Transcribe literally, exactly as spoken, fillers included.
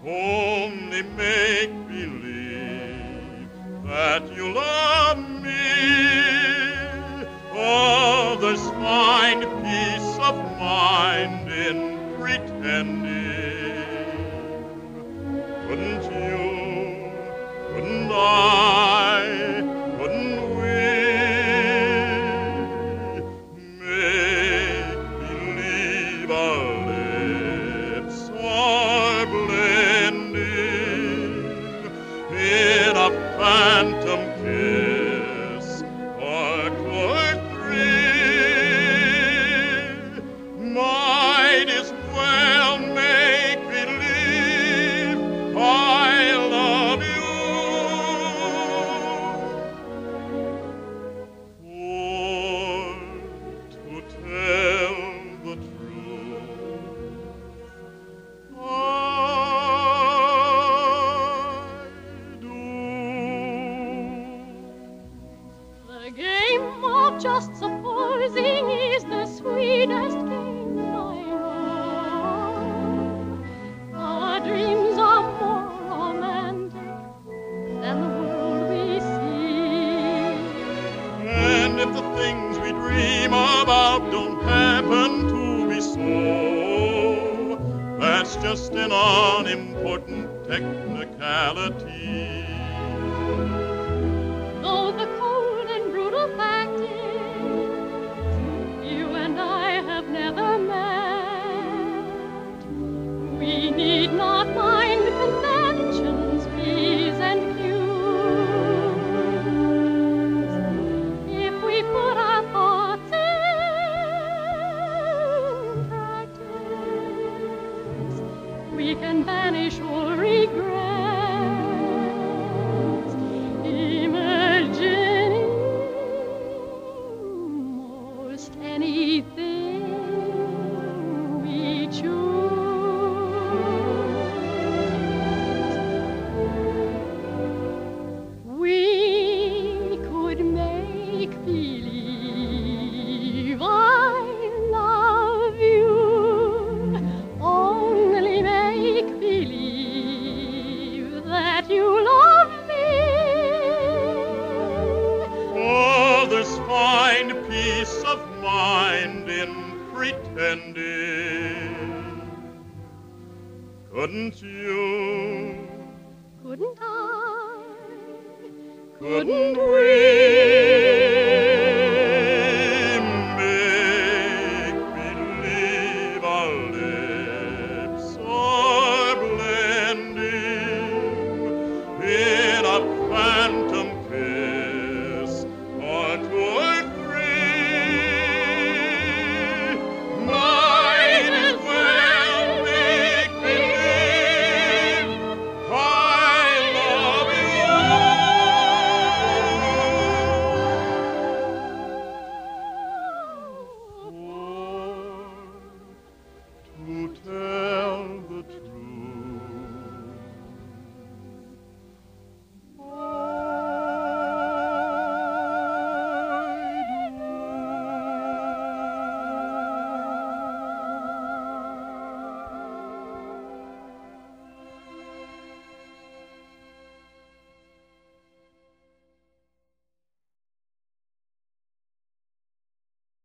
Only make believe that you love me. Others find peace of mind in pretending. Couldn't you, couldn't I, couldn't we make believe our lips are blending in a phantom kiss or or three? Might as well make believe I love you. For to tell the truth, I do. The game of just supposing is the sweetest game I know. Our dreams are more romantic than the world we see. And if the things we dream about don't happen to be so, that's just an unimportant technicality. Though the cold and brutal fact is, you and I have never met. We need not mind conventions, P's and Q's. If we put our thoughts in practice, we can banish all regrets. Imagining most anything we choose. We could make believe I love you. Only make believe that you love me. Others find peace of mind in pretending. Couldn't you, Couldn't I? couldn't we